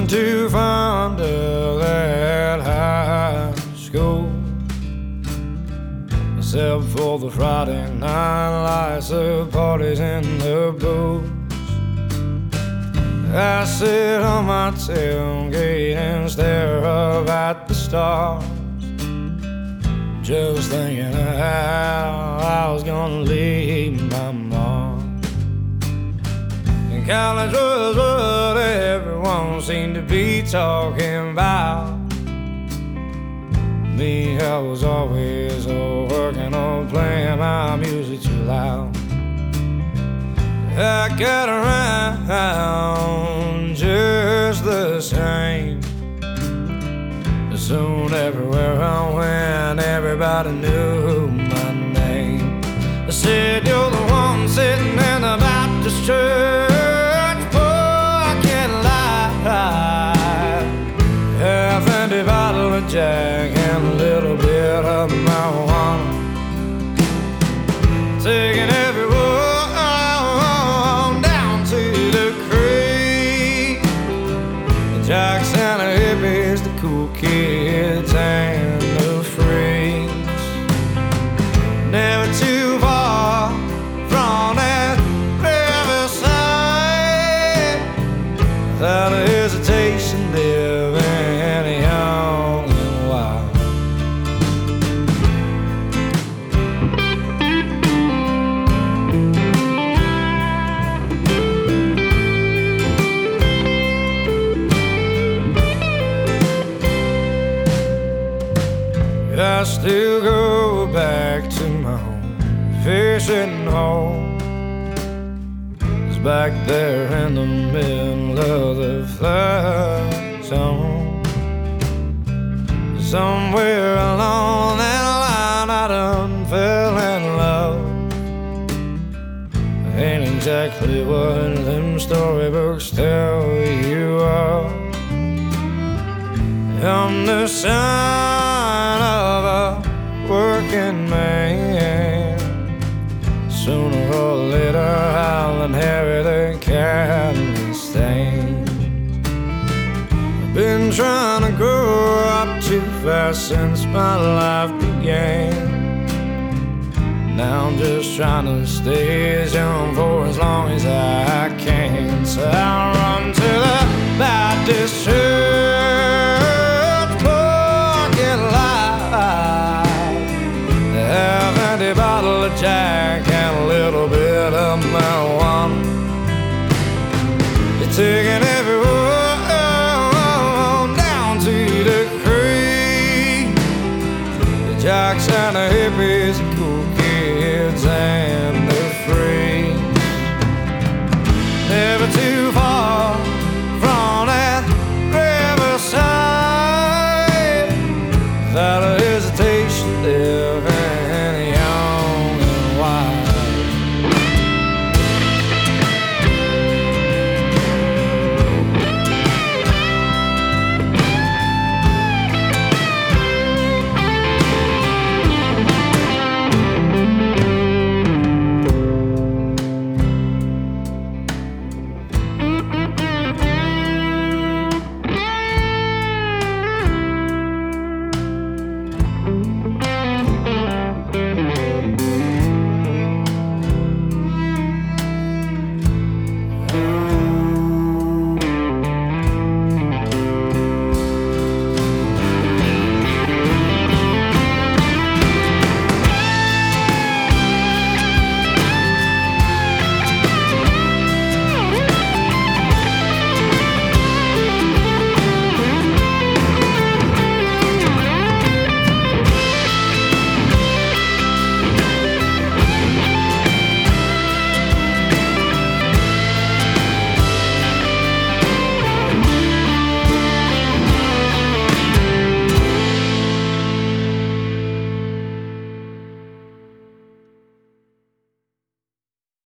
wasn't too fond of that high school, except for the Friday night lights, the parties and the booze. I sit on my tailgate and stare up at the stars, just thinking of how I was gonna leave my mark. And college was what everyone seemed to be talking about. Me, I was always working on playing my music too loud. I got around just the same. Soon everywhere I went, everybody knew my name. I said, you're the one sitting in the Baptist church parking lot, half-empty bottle of Jack and a little bit of marijuana, taking everyone down to the creek. The jocks and the hippies, the cool kids and the freaks, never too far from that riverside, without a hesitation, living young and wild. I still go back to my home, fishing home. It's back there in the middle of the flood zone. Somewhere along that line I done fell in love. Ain't exactly what them storybooks tell you of. I'm the son of a working man. Sooner or later I'll inherit a Cadillac stain. I've been trying to grow up too fast since my life began. Now I'm just trying to stay as young for as long as I can. So I'll run to the Baptist church parking lot, half-empty bottle of Jack and a little bit of marijuana. You're taking